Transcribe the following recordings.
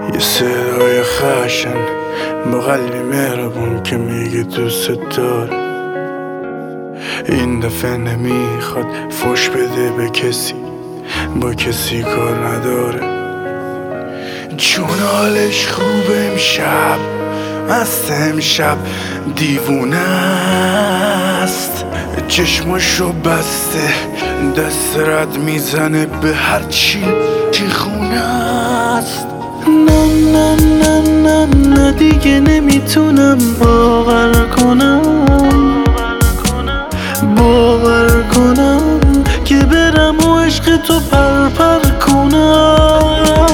یه صدای خشن با قلبی مهربون که میگه دوست داره. این دفعه نمیخواد فوش بده به کسی، با کسی کار نداره. چون حالش خوبه امشب، مست امشب دیوونه است. چشماشو بسته دست رد میزنه به هرچی که خونه است. نه نه نه نه نه دیگه نمیتونم باور کنم که برم و عشق تو پر کنم.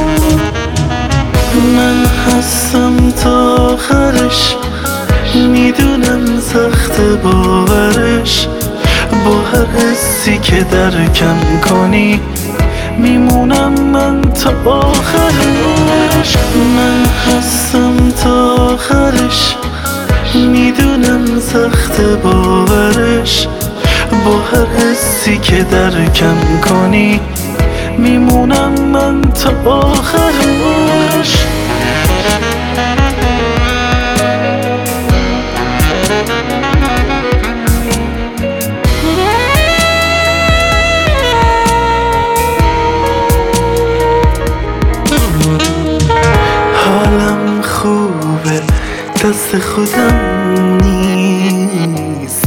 من هستم تا آخرش، میدونم سخت باورش. با هر حسی که درکم کنی میمونم من تا آخرش. من هستم تا آخرش، میدونم سخت باورش. با هر حسی که درکم کنی میمونم من تا آخرش. حالم خوبه، دست خودم نیست.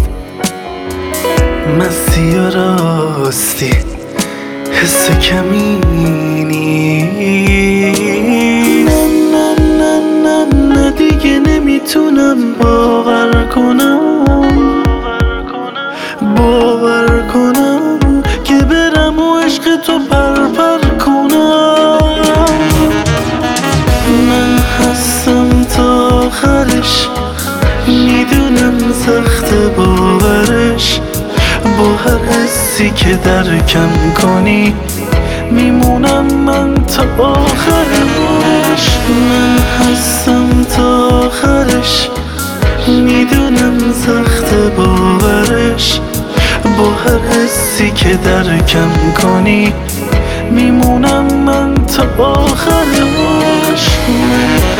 مستی و راستی حس کمی نیست. نه نه نه نه دیگه نمیتونم باور کنم که برم و عشق تو پر کنم. من هستم تا آخرش، میدونم سخت باورش. با هر حسی که درکم کنی میمونم من تا آخرش. من هستم تا آخرش، میدونم سخت باورش. با هر حسی که درکم کنی میمونم من تا آخرش.